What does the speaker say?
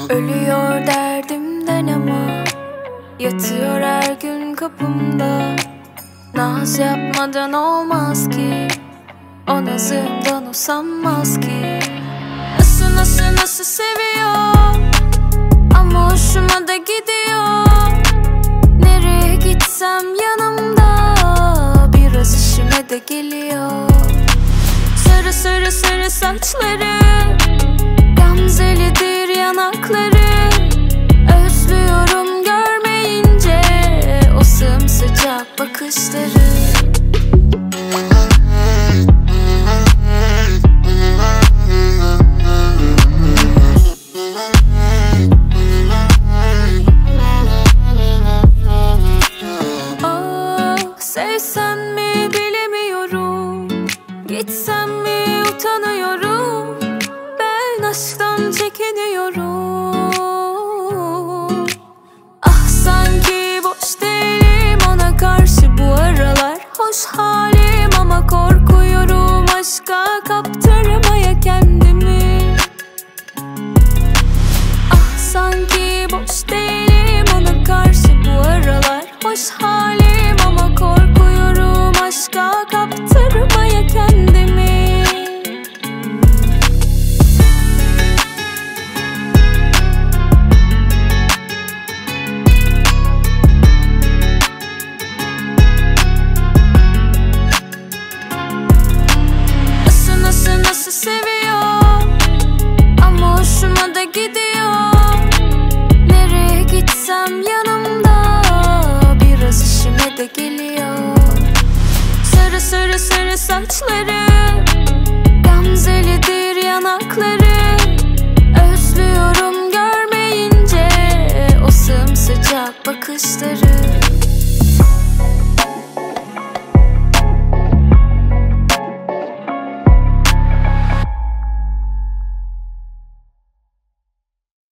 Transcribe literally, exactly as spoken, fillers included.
Ölüyor derdimden ama yatıyor her gün kapımda. Naz yapmadan olmaz ki, o nazımdan usanmaz ki. Nasıl nasıl nasıl seviyor, ama hoşuma da gidiyor. Nereye gitsem yanımda, biraz işime de geliyor. Sarı sarı sarı saçları, gamzelidir yanakları. Özlüyorum görmeyince o sımsıcak bakışları. Oh, sevsem mi bilemiyorum, gitsem mi utanıyorum. Ben aşktan çekiniyorum. Ah, sanki boş değilim ona karşı bu aralar. Hoş halim ama korkuyorum aşka kaptırmaya kendimi. Ah, sanki boş değilim ona karşı bu aralar. Hoş halim ama korkuyorum aşka kaptırmaya kendimi. Nasıl nasıl seviyor, ama hoşuma da gidiyor. Nereye gitsem yanımda, biraz işime de geliyor. Sarı sarı sarı saçları, gamzelidir yanakları.